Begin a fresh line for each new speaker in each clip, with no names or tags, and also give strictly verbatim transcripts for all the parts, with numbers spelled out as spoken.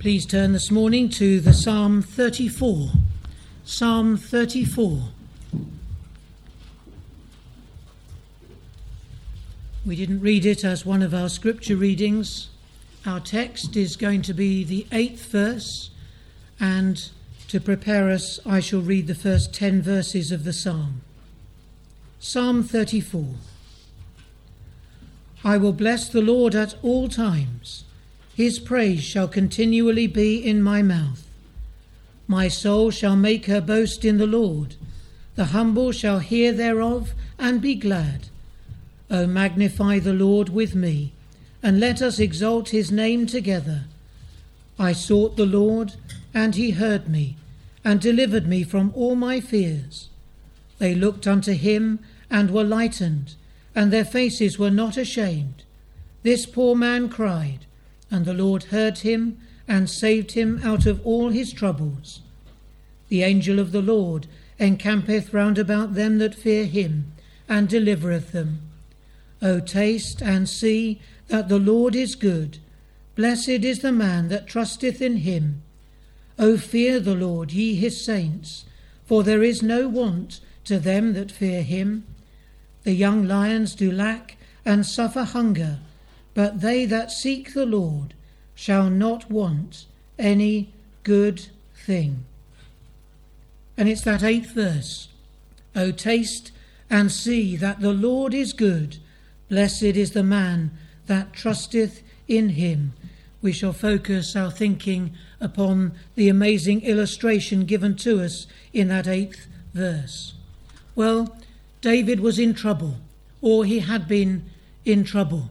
Please turn this morning to the Psalm thirty-four. Psalm thirty-four. We didn't read it as one of our scripture readings. Our text is going to be the eighth verse, and to prepare us, I shall read the first ten verses of the psalm. Psalm thirty-four. I will bless the Lord at all times. His praise shall continually be in my mouth. My soul shall make her boast in the Lord. The humble shall hear thereof and be glad. O magnify the Lord with me, and let us exalt his name together. I sought the Lord, and he heard me, and delivered me from all my fears. They looked unto him, and were lightened, and their faces were not ashamed. This poor man cried, and the Lord heard him, and saved him out of all his troubles. The angel of the Lord encampeth round about them that fear him, and delivereth them. O taste and see that the Lord is good. Blessed is the man that trusteth in him. O fear the Lord, ye his saints, for there is no want to them that fear him. The young lions do lack and suffer hunger, but they that seek the Lord shall not want any good thing. And it's that eighth verse. O taste and see that the Lord is good. Blessed is the man that trusteth in him. We shall focus our thinking upon the amazing illustration given to us in that eighth verse. Well, David was in trouble, or he had been in trouble.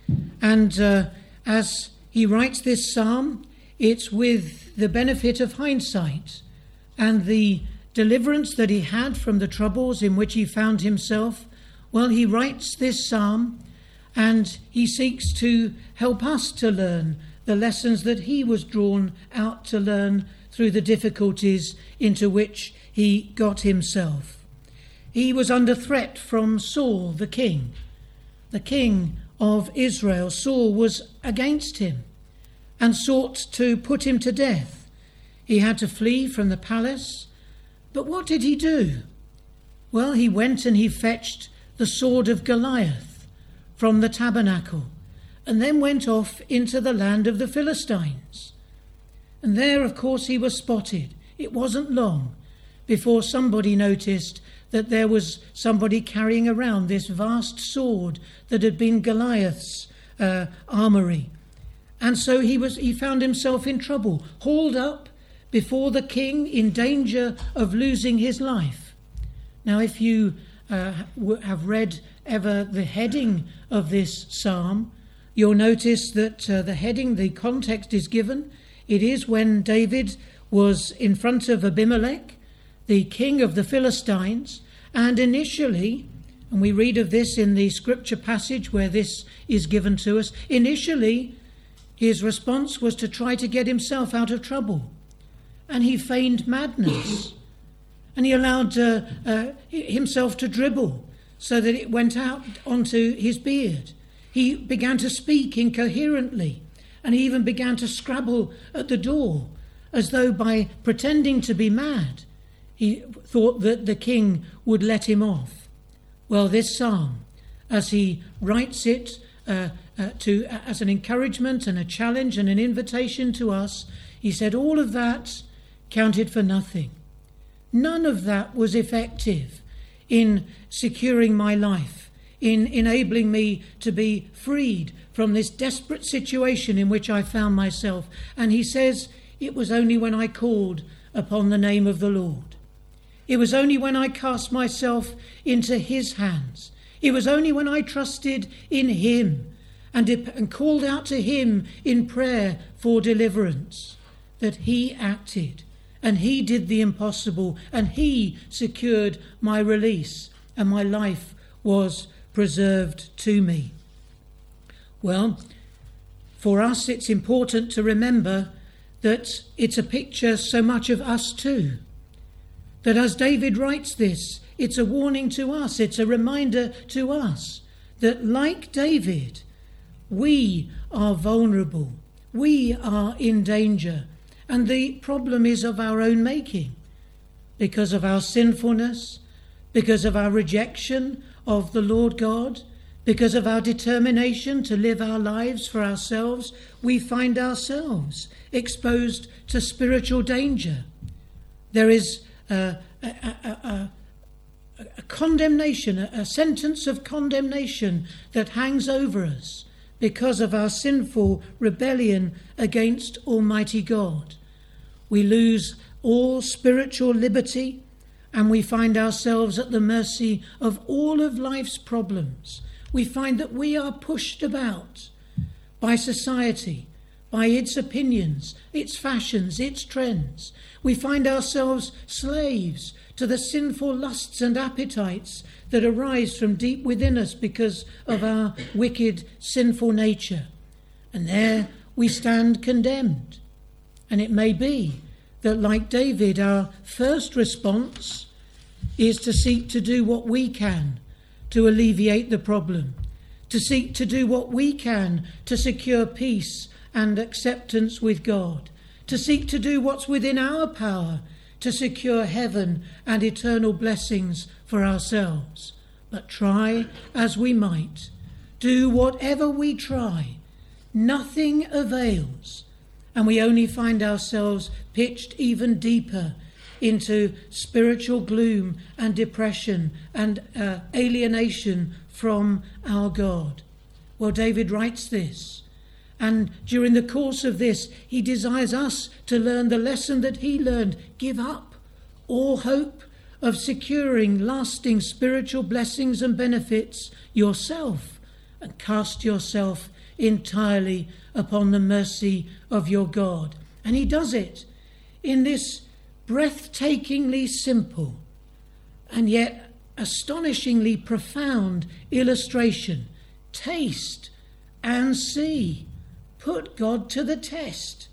And uh, as he writes this psalm, it's with the benefit of hindsight and the deliverance that he had from the troubles in which he found himself. Well, he writes this psalm and he seeks to help us to learn the lessons that he was drawn out to learn through the difficulties into which he got himself. He was under threat from Saul, the king. The king of Israel, Saul, was against him and sought to put him to death. He had to flee from the palace. But what did he do? Well, he went and he fetched the sword of Goliath from the tabernacle, and then went off into the land of the Philistines. And there, of course, he was spotted. It wasn't long before somebody noticed that there was somebody carrying around this vast sword that had been Goliath's uh, armoury. And so he was he found himself in trouble, hauled up before the king in danger of losing his life. Now, if you uh, have read ever the heading of this psalm, you'll notice that uh, the heading, the context is given. It is when David was in front of Abimelech, the king of the Philistines, and initially, and we read of this in the scripture passage where this is given to us, initially his response was to try to get himself out of trouble, and he feigned madness, and he allowed uh, uh, himself to dribble so that it went out onto his beard. He began to speak incoherently, and he even began to scrabble at the door, as though by pretending to be mad, he thought that the king would let him off. Well, this psalm, as he writes it uh, uh, to uh, as an encouragement and a challenge and an invitation to us, he said all of that counted for nothing. None of that was effective in securing my life, in enabling me to be freed from this desperate situation in which I found myself. And he says, it was only when I called upon the name of the Lord. It was only when I cast myself into his hands. It was only when I trusted in him and, and called out to him in prayer for deliverance that he acted, and he did the impossible, and he secured my release, and my life was preserved to me. Well, for us it's important to remember that it's a picture so much of us too. That as David writes this, it's a warning to us, it's a reminder to us that like David, we are vulnerable, we are in danger, and the problem is of our own making, because of our sinfulness, because of our rejection of the Lord God, because of our determination to live our lives for ourselves. We find ourselves exposed to spiritual danger. There is a, a, a, a, a condemnation, a, a sentence of condemnation that hangs over us because of our sinful rebellion against Almighty God. We lose all spiritual liberty, and we find ourselves at the mercy of all of life's problems. We find that we are pushed about by society, by its opinions, its fashions, its trends. We find ourselves slaves to the sinful lusts and appetites that arise from deep within us because of our wicked, sinful nature. And there we stand condemned. And it may be that, like David, our first response is to seek to do what we can to alleviate the problem, to seek to do what we can to secure peace and acceptance with God, to seek to do what's within our power to secure heaven and eternal blessings for ourselves. But try as we might, do whatever we try, nothing avails, and we only find ourselves pitched even deeper into spiritual gloom and depression and uh, alienation from our God. Well, David writes this, and during the course of this, he desires us to learn the lesson that he learned. Give up all hope of securing lasting spiritual blessings and benefits yourself, and cast yourself entirely upon the mercy of your God. And he does it in this breathtakingly simple and yet astonishingly profound illustration. Taste and see. Put God to the test.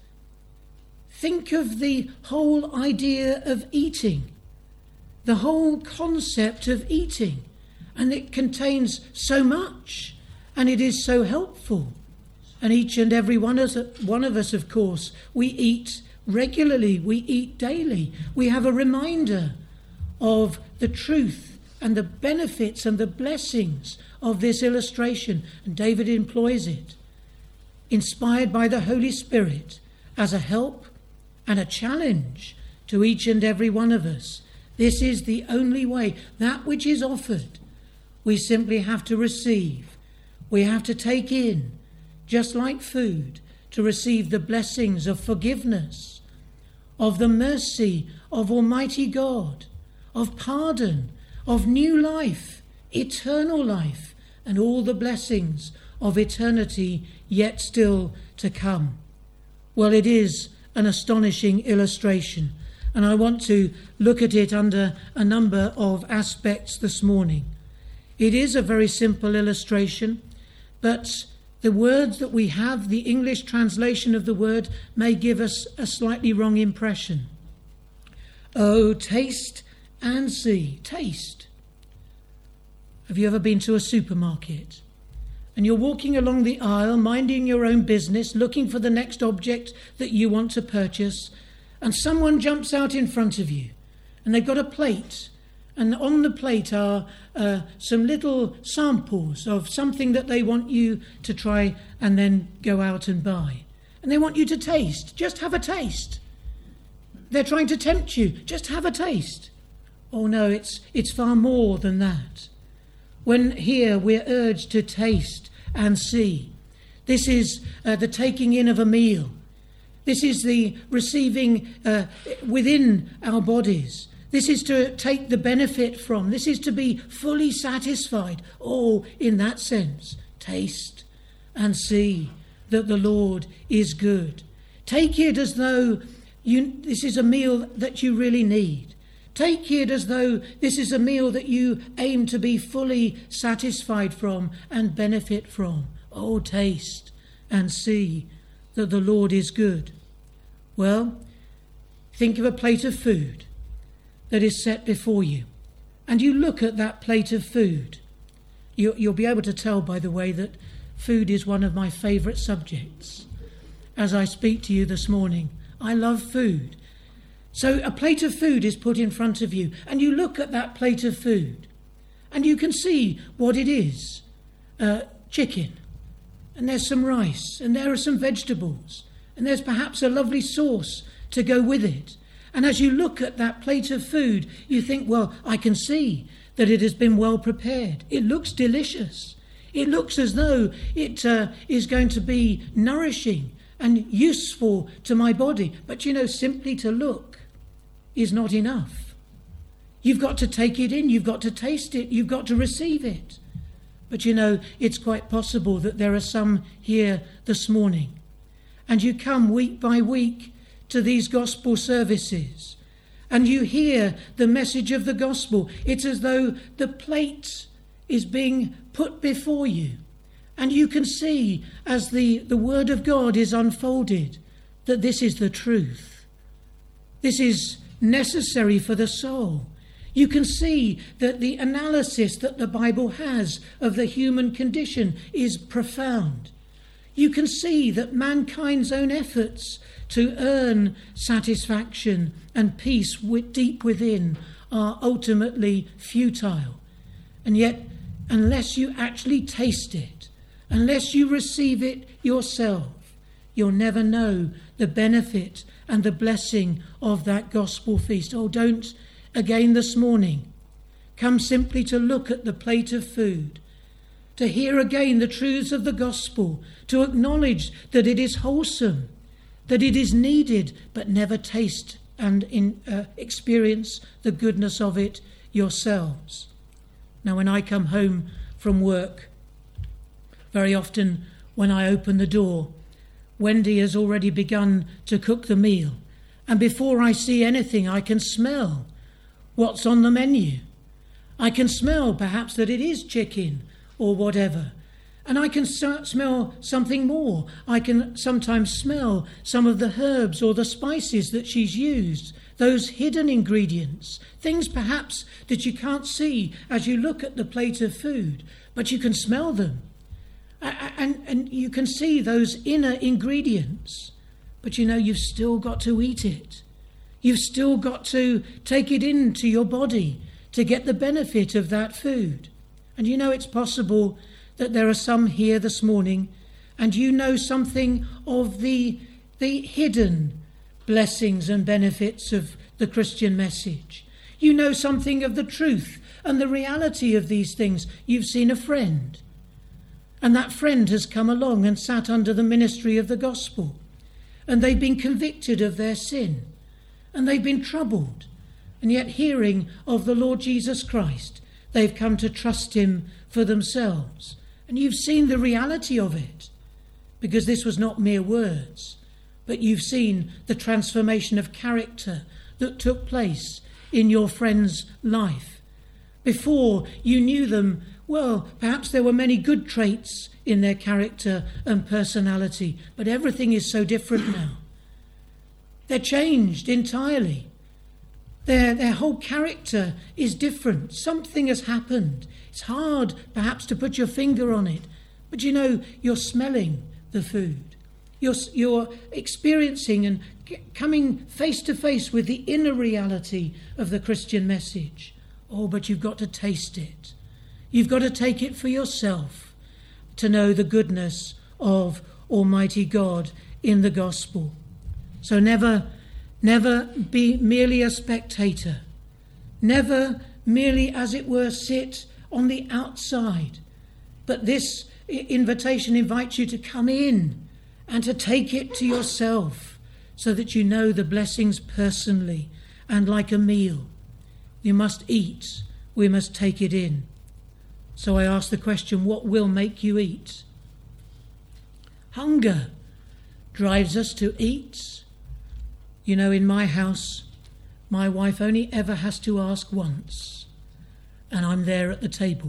Think of the whole idea of eating, the whole concept of eating, and it contains so much, and it is so helpful. And each and every one of us, one of us, of course, we eat regularly, we eat daily. We have a reminder of the truth and the benefits and the blessings of this illustration, and David employs it, inspired by the Holy Spirit, as a help and a challenge to each and every one of us. This is the only way. That which is offered, we simply have to receive. We have to take in, just like food, to receive the blessings of forgiveness, of the mercy of Almighty God, of pardon, of new life, eternal life, and all the blessings of eternity yet still to come. Well, it is an astonishing illustration, and I want to look at it under a number of aspects this morning. It is a very simple illustration, but the words that we have, the English translation of the word, may give us a slightly wrong impression. Oh, taste and see. Taste. Have you ever been to a supermarket? And you're walking along the aisle, minding your own business, looking for the next object that you want to purchase, and someone jumps out in front of you, and they've got a plate, and on the plate are uh, some little samples of something that they want you to try and then go out and buy. And they want you to taste. Just have a taste. They're trying to tempt you. Just have a taste. Oh no, it's it's far more than that. When here we're urged to taste and see. This is uh, the taking in of a meal. This is the receiving uh, within our bodies. This is to take the benefit from. This is to be fully satisfied. Oh, in that sense, taste and see that the Lord is good. Take it as though you, this is a meal that you really need. Take it as though this is a meal that you aim to be fully satisfied from and benefit from. Oh, taste and see that the Lord is good. Well, think of a plate of food that is set before you, and you look at that plate of food. You, you'll be able to tell, by the way, that food is one of my favourite subjects. as I speak to you this morning. I love food. So a plate of food is put in front of you, and you look at that plate of food, and you can see what it is. Uh, chicken, and there's some rice, and there are some vegetables, and there's perhaps a lovely sauce to go with it. And as you look at that plate of food, you think, well, I can see that it has been well prepared. It looks delicious. It looks as though it uh, is going to be nourishing and useful to my body. But you know, simply to look is not enough. You've got to take it in. You've got to taste it. You've got to receive it. But you know, it's quite possible that there are some here this morning, and you come week by week to these gospel services, and you hear the message of the gospel. It's as though the plate is being put before you, and you can see as the, the word of God is unfolded that this is the truth. This is necessary for the soul. You can see that the analysis that the Bible has of the human condition is profound. You can see that mankind's own efforts to earn satisfaction and peace deep within are ultimately futile. And yet, unless you actually taste it, unless you receive it yourself, you'll never know the benefit and the blessing of that gospel feast. Oh, don't again this morning come simply to look at the plate of food, to hear again the truths of the gospel, to acknowledge that it is wholesome, that it is needed, but never taste and in, uh, experience the goodness of it yourselves. Now, when I come home from work, very often when I open the door, Wendy has already begun to cook the meal, and before I see anything, I can smell what's on the menu. I can smell perhaps that it is chicken or whatever. And I can smell something more. I can sometimes smell some of the herbs or the spices that she's used, those hidden ingredients, things perhaps that you can't see as you look at the plate of food, but you can smell them. And, and you can see those inner ingredients. But you know, you've still got to eat it. You've still got to take it into your body to get the benefit of that food. And you know, it's possible that there are some here this morning, and you know something of the, the hidden blessings and benefits of the Christian message. You know something of the truth and the reality of these things. You've seen a friend, and that friend has come along and sat under the ministry of the gospel, and they've been convicted of their sin, and they've been troubled, and yet hearing of the Lord Jesus Christ, they've come to trust him for themselves. And you've seen the reality of it, because this was not mere words, but you've seen the transformation of character that took place in your friend's life. Before you knew them, well, perhaps there were many good traits in their character and personality, but everything is so different now. They're changed entirely. Their, their whole character is different. Something has happened. It's hard perhaps to put your finger on it, but you know, you're smelling the food. You're, you're experiencing and coming face to face with the inner reality of the Christian message. Oh, but you've got to taste it. You've got to take it for yourself to know the goodness of Almighty God in the gospel. So never, never be merely a spectator. Never merely, as it were, sit on the outside. But this invitation invites you to come in and to take it to yourself so that you know the blessings personally, and like a meal. You must eat. We must take it in. So I ask the question, what will make you eat? Hunger drives us to eat. You know, in my house, my wife only ever has to ask once, and I'm there at the table.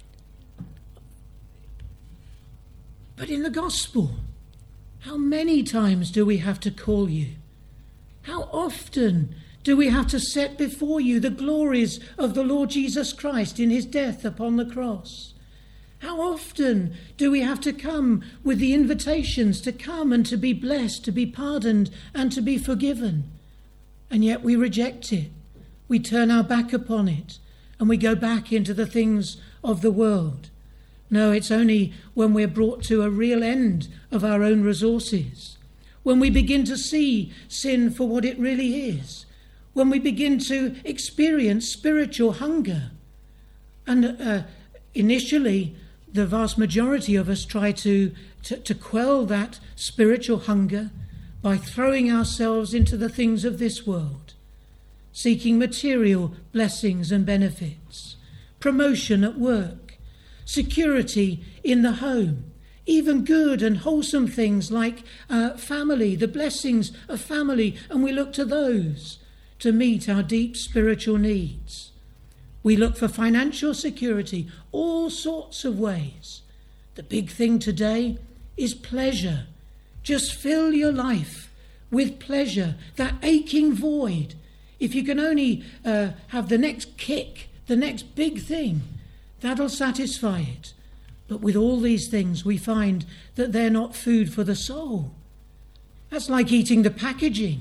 But in the gospel, how many times do we have to call you? How often do we have to set before you the glories of the Lord Jesus Christ in his death upon the cross? How often do we have to come with the invitations to come and to be blessed, to be pardoned and to be forgiven? And yet we reject it. We turn our back upon it and we go back into the things of the world. No, it's only when we're brought to a real end of our own resources, when we begin to see sin for what it really is, when we begin to experience spiritual hunger. And uh, initially, the vast majority of us try to, to, to quell that spiritual hunger by throwing ourselves into the things of this world, seeking material blessings and benefits, promotion at work, security in the home, even good and wholesome things like uh, family, the blessings of family, and we look to those to meet our deep spiritual needs. We look for financial security, all sorts of ways. The big thing today is pleasure. Just fill your life with pleasure, that aching void. If you can only uh, have the next kick, the next big thing, that'll satisfy it. But with all these things, we find that they're not food for the soul. That's like eating the packaging.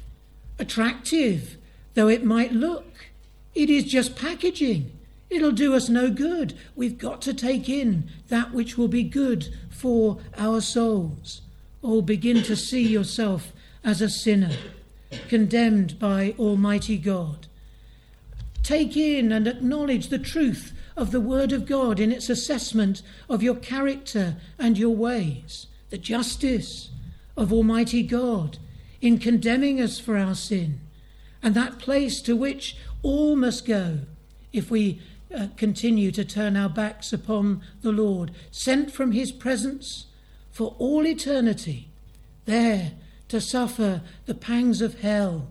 Attractive though it might look, it is just packaging. It'll do us no good. We've got to take in that which will be good for our souls. Oh, begin to see yourself as a sinner, condemned by Almighty God. Take in and acknowledge the truth of the Word of God in its assessment of your character and your ways, the justice of Almighty God in condemning us for our sin, and that place to which all must go if we uh, continue to turn our backs upon the Lord, sent from his presence for all eternity, there to suffer the pangs of hell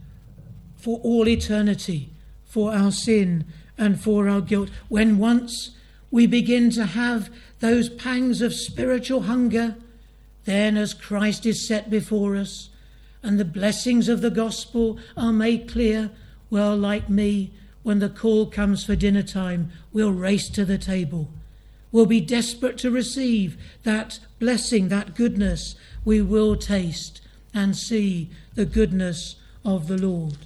for all eternity, for our sin and for our guilt. When once we begin to have those pangs of spiritual hunger, then as Christ is set before us and the blessings of the gospel are made clear, well, like me, when the call comes for dinner time, we'll race to the table. We'll be desperate to receive that blessing, that goodness. We will taste and see the goodness of the Lord.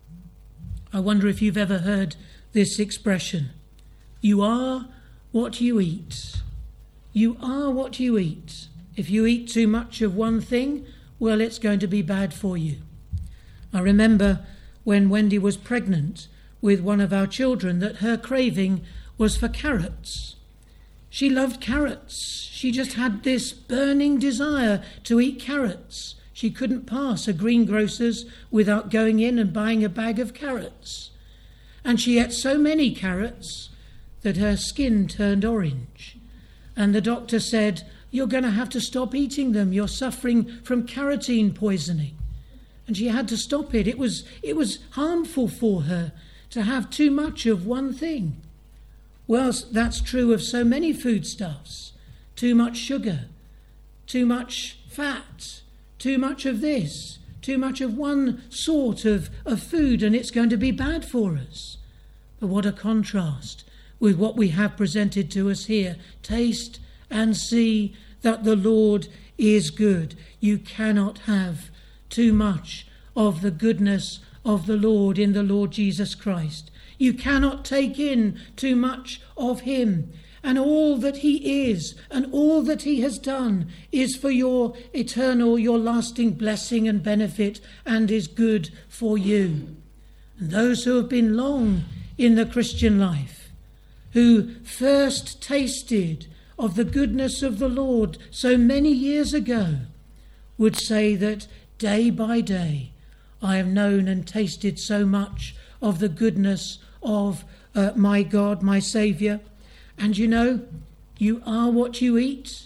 I wonder if you've ever heard this expression: you are what you eat. You are what you eat. If you eat too much of one thing, well, it's going to be bad for you. I remember when Wendy was pregnant with one of our children that her craving was for carrots. She loved carrots. She just had this burning desire to eat carrots. She couldn't pass a greengrocer's without going in and buying a bag of carrots. And she ate so many carrots that her skin turned orange. And the doctor said, "You're going to have to stop eating them. You're suffering from carotene poisoning." And she had to stop it. It was, it was harmful for her to have too much of one thing. Well, that's true of so many foodstuffs. Too much sugar, too much fat, too much of this, too much of one sort of, of food, and it's going to be bad for us. But what a contrast with what we have presented to us here. Taste and see that the Lord is good. You cannot have too much of the goodness of the Lord in the Lord Jesus Christ. You cannot take in too much of him. And all that he is and all that he has done is for your eternal, your lasting blessing and benefit, and is good for you. And those who have been long in the Christian life, who first tasted of the goodness of the Lord so many years ago, would say that day by day I have known and tasted so much of the goodness of uh, my God, my Saviour. And you know, you are what you eat.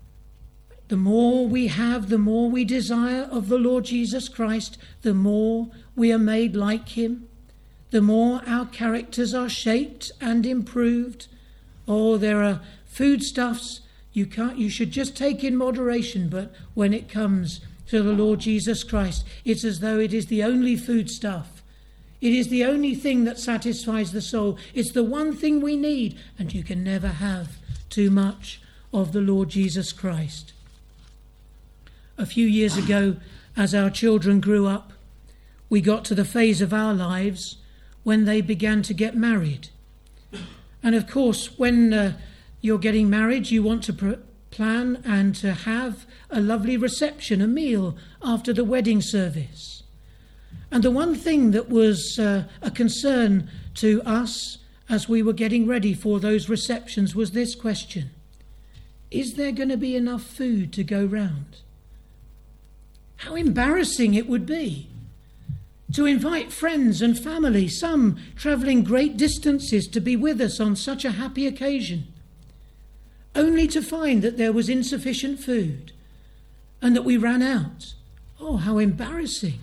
The more we have, the more we desire of the Lord Jesus Christ, the more we are made like him, the more our characters are shaped and improved. Oh, there are foodstuffs you can't, you should just take in moderation, but when it comes to the Lord Jesus Christ, it's as though it is the only foodstuff. It is the only thing that satisfies the soul. It's the one thing we need, and you can never have too much of the Lord Jesus Christ. A few years ago, as our children grew up, we got to the phase of our lives when they began to get married. And of course, when uh, you're getting married, you want to pr- plan and to have a lovely reception, a meal after the wedding service. And the one thing that was uh, a concern to us as we were getting ready for those receptions was this question: is there going to be enough food to go round? How embarrassing it would be to invite friends and family, some travelling great distances to be with us on such a happy occasion, only to find that there was insufficient food and that we ran out. Oh, how embarrassing.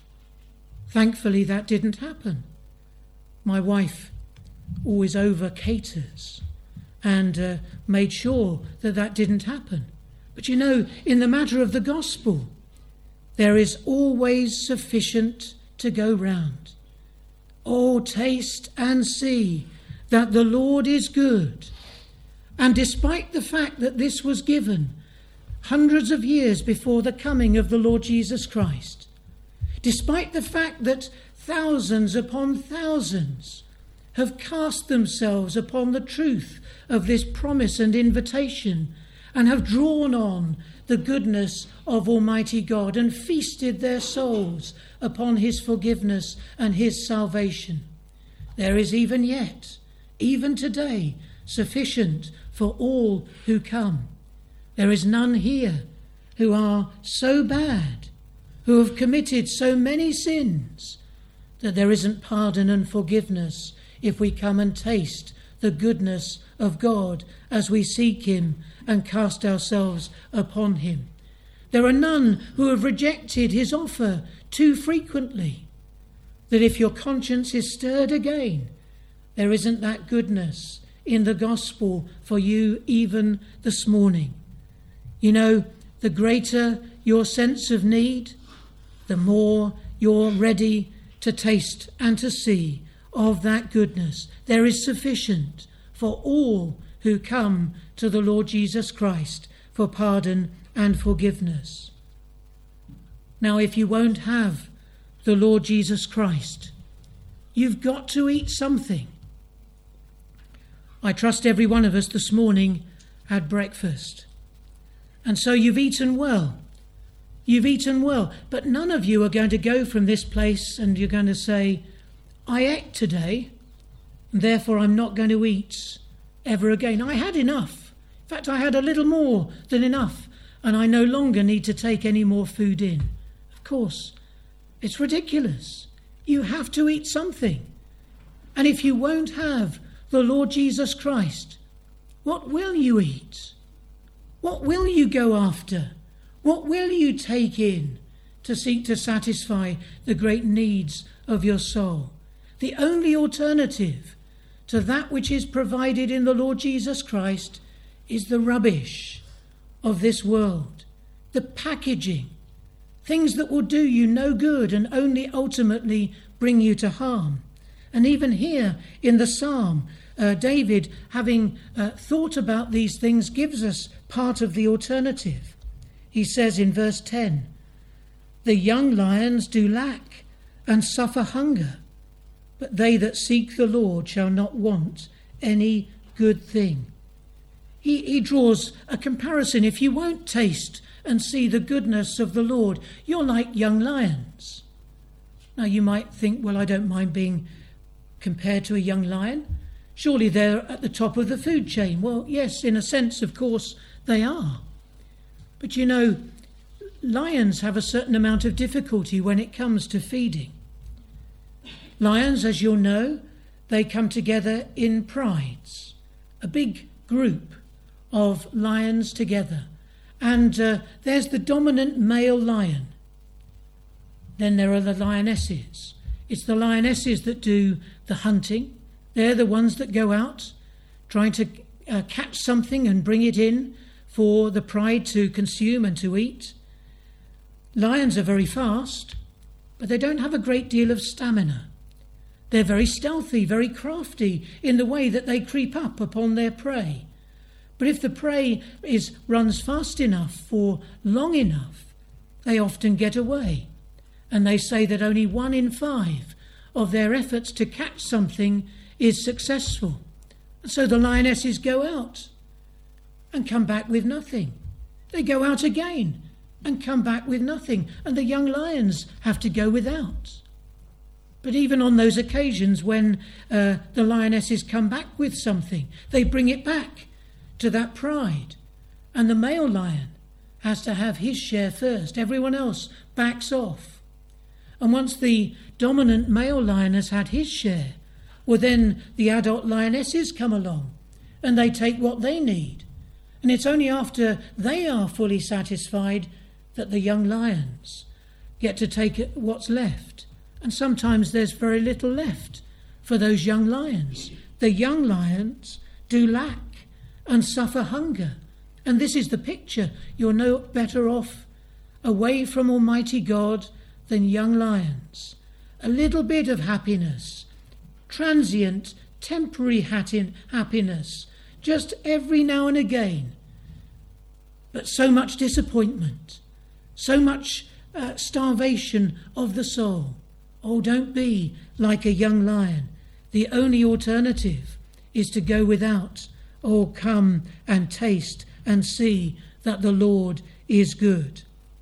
Thankfully, that didn't happen. My wife always over caters and uh, made sure that that didn't happen. But you know, in the matter of the gospel, there is always sufficient to go round. Oh, taste and see that the Lord is good. And despite the fact that this was given hundreds of years before the coming of the Lord Jesus Christ, despite the fact that thousands upon thousands have cast themselves upon the truth of this promise and invitation and have drawn on the goodness of Almighty God and feasted their souls upon his forgiveness and his salvation, there is even yet, even today, sufficient for all who come. There is none here who are so bad, who have committed so many sins, that there isn't pardon and forgiveness if we come and taste the goodness of God as we seek him and cast ourselves upon him. There are none who have rejected his offer too frequently, that if your conscience is stirred again, there isn't that goodness in the gospel for you even this morning. You know, the greater your sense of need, the more you're ready to taste and to see of that goodness. There is sufficient for all who come to the Lord Jesus Christ for pardon and forgiveness. Now, if you won't have the Lord Jesus Christ, you've got to eat something. I trust every one of us this morning had breakfast. And so you've eaten well. You've eaten well. But none of you are going to go from this place and you're going to say, I ate today, and therefore I'm not going to eat ever again. I had enough. In fact, I had a little more than enough, and I no longer need to take any more food in. Of course, it's ridiculous. You have to eat something. And if you won't have the Lord Jesus Christ, what will you eat? What will you go after? What will you take in to seek to satisfy the great needs of your soul? The only alternative to that which is provided in the Lord Jesus Christ is the rubbish of this world, the packaging, things that will do you no good and only ultimately bring you to harm. And even here in the psalm, uh, David, having uh, thought about these things, gives us part of the alternative. He says in verse ten, the young lions do lack and suffer hunger, but they that seek the Lord shall not want any good thing. He, he draws a comparison. If you won't taste and see the goodness of the Lord, you're like young lions. Now you might think, well, I don't mind being compared to a young lion. Surely they're at the top of the food chain. Well, yes, in a sense, of course, they are. But you know, lions have a certain amount of difficulty when it comes to feeding. Lions, as you'll know, they come together in prides, a big group of lions together. And uh, there's the dominant male lion. Then there are the lionesses. It's the lionesses that do the hunting. They're the ones that go out trying to uh, catch something and bring it in for the pride to consume and to eat. Lions are very fast, but they don't have a great deal of stamina. They're very stealthy, very crafty in the way that they creep up upon their prey. But if the prey is runs fast enough for long enough, they often get away. And they say that only one in five of their efforts to catch something is successful. So the lionesses go out and come back with nothing. They go out again and come back with nothing. And the young lions have to go without. But even on those occasions when uh, the lionesses come back with something, they bring it back to that pride. And the male lion has to have his share first. Everyone else backs off. And once the dominant male lion has had his share, well, then the adult lionesses come along and they take what they need. And it's only after they are fully satisfied that the young lions get to take what's left. And sometimes there's very little left for those young lions. The young lions do lack and suffer hunger. And this is the picture. You're no better off away from Almighty God than young lions. A little bit of happiness, transient, temporary happiness, just every now and again. But so much disappointment, so much uh, starvation of the soul. Oh, don't be like a young lion. The only alternative is to go without. Oh, come and taste and see that the Lord is good.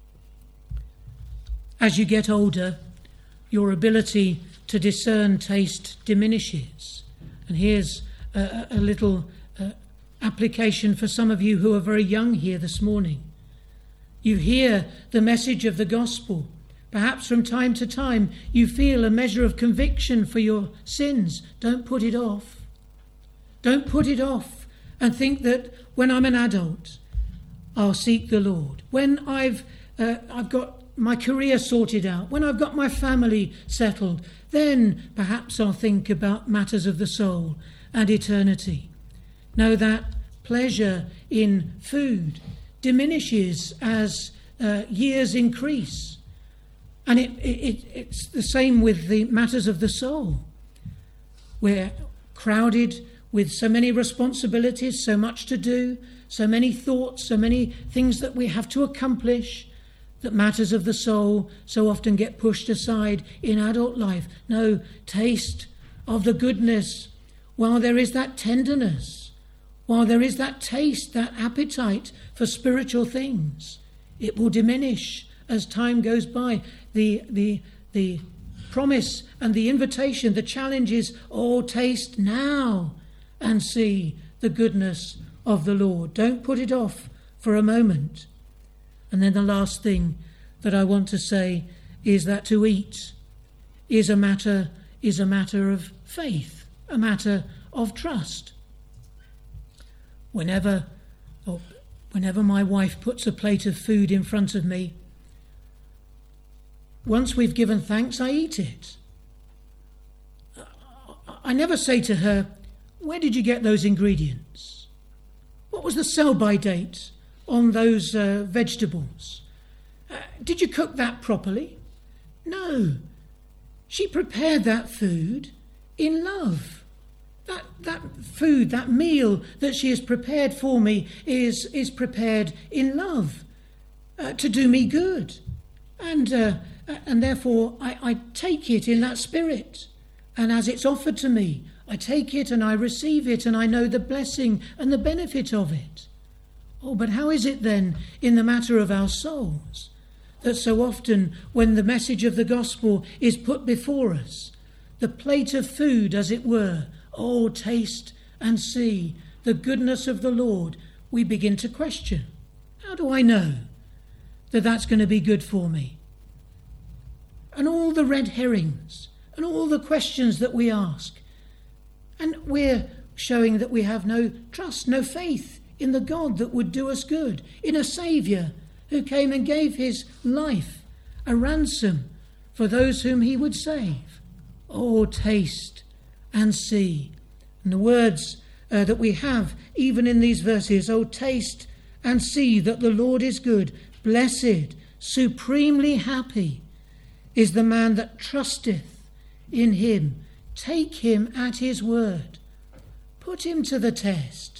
As you get older, your ability to discern taste diminishes. And here's a, a little uh, application for some of you who are very young here this morning. You hear the message of the gospel. Perhaps from time to time you feel a measure of conviction for your sins. Don't put it off. Don't put it off and think that when I'm an adult, I'll seek the Lord. When I've uh, I've got my career sorted out, when I've got my family settled, then perhaps I'll think about matters of the soul and eternity. No, that pleasure in food diminishes as uh, years increase. And it, it, it's the same with the matters of the soul. We're crowded with so many responsibilities, so much to do, so many thoughts, so many things that we have to accomplish, that matters of the soul so often get pushed aside in adult life. No, taste of the goodness. While there is that tenderness, while there is that taste, that appetite for spiritual things, it will diminish as time goes by. The, the, the promise and the invitation, the challenge is, oh, taste now and see the goodness of the Lord. Don't put it off for a moment. And then the last thing that I want to say is that to eat is a matter is a matter of faith, a matter of trust. Whenever, oh, whenever my wife puts a plate of food in front of me, once we've given thanks, I eat it. I never say to her, where did you get those ingredients? What was the sell-by date on those uh, vegetables? Uh, did you cook that properly? No. She prepared that food in love. That that food, that meal that she has prepared for me is, is prepared in love uh, to do me good. And uh, and therefore I, I take it in that spirit. And as it's offered to me, I take it and I receive it and I know the blessing and the benefit of it. Oh, but how is it then in the matter of our souls that so often when the message of the gospel is put before us, the plate of food, as it were, oh, taste and see the goodness of the Lord, we begin to question, how do I know that that's going to be good for me? And all the red herrings and all the questions that we ask. And we're showing that we have no trust, no faith in the God that would do us good, in a Saviour who came and gave his life, a ransom for those whom he would save. Oh, taste and see. And the words uh, that we have even in these verses, oh, taste and see that the Lord is good. Blessed, supremely happy is the man that trusteth in him. Take him at his word. Put him to the test.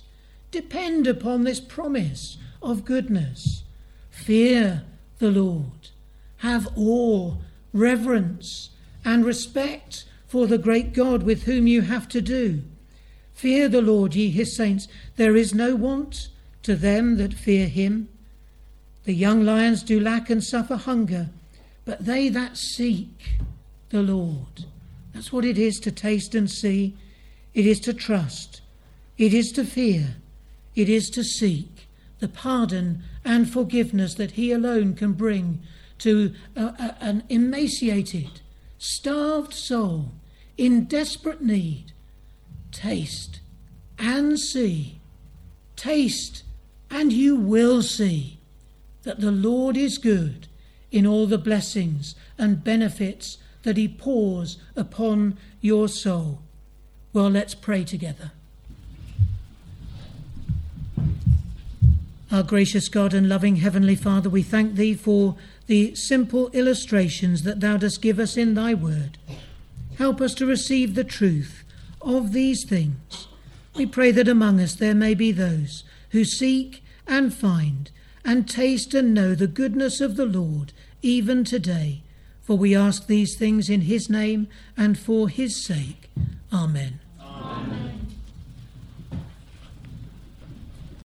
depend upon this promise of goodness. Fear the Lord. Have awe, reverence, and respect for the great God with whom you have to do. Fear the Lord, ye his saints. There is no want to them that fear him. The young lions do lack and suffer hunger, but they that seek the Lord. That's what it is to taste and see. It is to trust. It is to fear. It is to seek the pardon and forgiveness that he alone can bring to a, a, an emaciated, starved soul in desperate need. Taste and see. Taste and you will see that the Lord is good in all the blessings and benefits that he pours upon your soul. Well, let's pray together. Our gracious God and loving Heavenly Father, we thank thee for the simple illustrations that thou dost give us in thy word. Help us to receive the truth of these things. We pray that among us there may be those who seek and find and taste and know the goodness of the Lord even today. For we ask these things in his name and for his sake. Amen.